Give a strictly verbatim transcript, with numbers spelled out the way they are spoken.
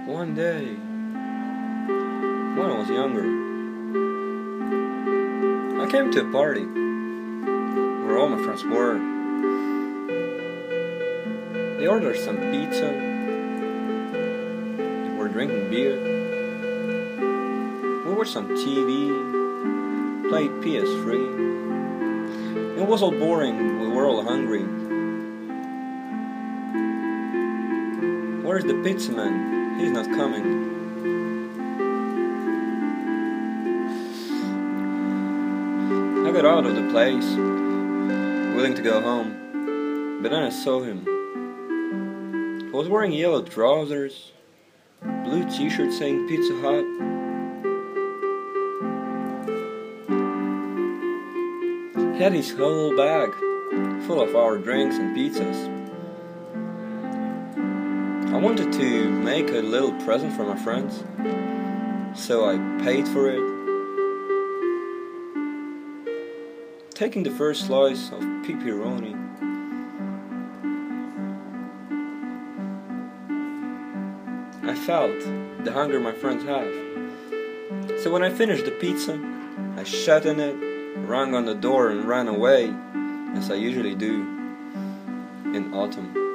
One day, when I was younger, I came to a party where all my friends were. They ordered some pizza, they were drinking beer, we watched some T V, played P S three. It was all boring, we were all hungry. Where's the pizza man? He's not coming. I got out of the place, willing to go home, but then I saw him. He was wearing yellow trousers, blue t-shirt saying Pizza Hut. He had his whole bag full of our drinks and pizzas. I wanted to make a little present for my friends, so I paid for it. Taking the first slice of pepperoni, I felt the hunger my friends have. So when I finished the pizza, I shat in it, rang on the door and ran away, as I usually do in autumn.